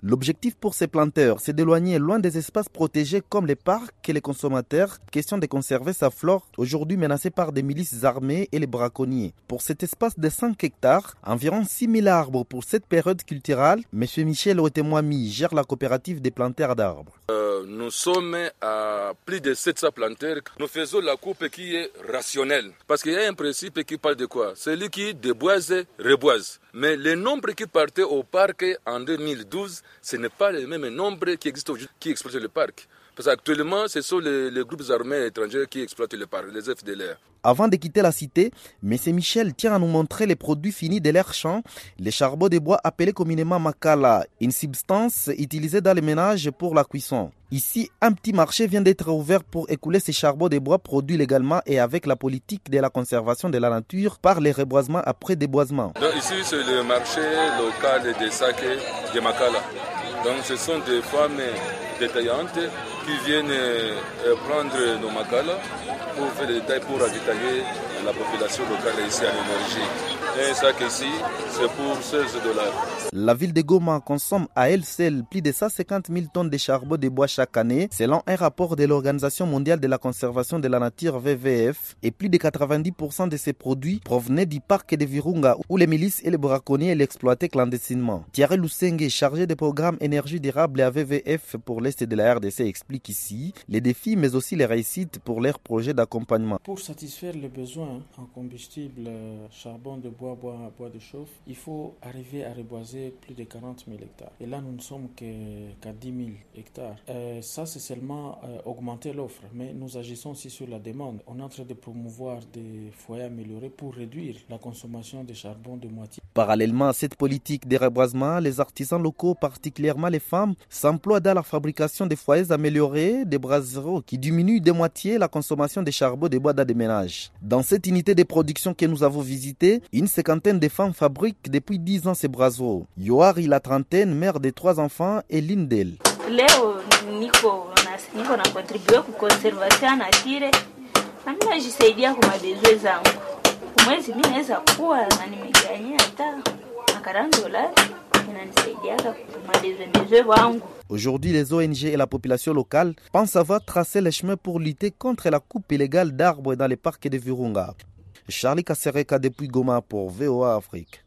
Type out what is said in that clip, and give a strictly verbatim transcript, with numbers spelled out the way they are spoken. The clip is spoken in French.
L'objectif pour ces planteurs, c'est d'éloigner loin des espaces protégés comme les parcs et les consommateurs, question de conserver sa flore, aujourd'hui menacée par des milices armées et les braconniers. Pour cet espace de cinq hectares, environ six mille arbres pour cette période culturelle, M. Michel Otemoami gère la coopérative des planteurs d'arbres. Euh, nous sommes à plus de sept cents planteurs. Nous faisons la coupe qui est rationnelle. Parce qu'il y a un principe qui parle de quoi? Celui qui déboise, reboise. Mais le nombre qui partait au parc en deux mille douze, ce n'est pas le même nombre qui existe aujourd'hui, qui exploite le parc. Parce qu'actuellement, ce sont les, les groupes armés étrangers qui exploitent le parc, les F D L R. Avant de quitter la cité, M. Michel tient à nous montrer les produits finis de leur champ, les charbons de bois appelés communément makala, une substance utilisée dans les ménages pour la cuisson. Ici, un petit marché vient d'être ouvert pour écouler ces charbons de bois produits légalement et avec la politique de la conservation de la nature par les reboisements après déboisement. Donc ici, c'est le marché local des sacs de makala. Donc ce sont des femmes détaillantes qui viennent prendre nos makala pour faire des détails pour ravitailler la population locale ici en énergie. Un sac ici, c'est pour seize dollars. La ville de Goma consomme à elle seule plus de cent cinquante mille tonnes de charbon de bois chaque année, selon un rapport de l'Organisation mondiale de la conservation de la nature W W F, et plus de quatre-vingt-dix pour cent de ces produits provenaient du parc de Virunga où les milices et les braconniers l'exploitaient clandestinement. Thierry Lusenge, chargé des programmes énergie durable à W W F pour l'Est de la R D C, explique ici les défis mais aussi les réussites pour leurs projets d'accompagnement. Pour satisfaire les besoins en combustible, charbon de bois, bois, bois de chauffe, il faut arriver à reboiser plus de quarante mille hectares. Et là, nous ne sommes qu'à dix mille hectares. Euh, ça, c'est seulement euh, augmenter l'offre, mais nous agissons aussi sur la demande. On est en train de promouvoir des foyers améliorés pour réduire la consommation de charbon de moitié. Parallèlement à cette politique de reboisement, les artisans locaux, particulièrement les femmes, s'emploient dans la fabrication des foyers améliorés, des brasseries qui diminuent de moitié la consommation de charbon de bois dans des ménages. Dans cette unité de production que nous avons visitée, une cinquantaine de femmes fabriquent depuis dix ans ces brasseries. Yoari, la trentaine, mère de trois enfants, et l'une d'elles. Leo niko niko na contribue ku conservation nature na mimi najisaidia kwa mabezwe zangu. Mwezi mimi naweza kuwa na nimeganyia hata quarante dollars inanisaidia kwa mabezwe wangu. Aujourd'hui, les O N G et la population locale pensent avoir tracé les chemins pour lutter contre la coupe illégale d'arbres dans les parcs de Virunga. Charlie Kasereka depuis Goma pour V O A Afrique.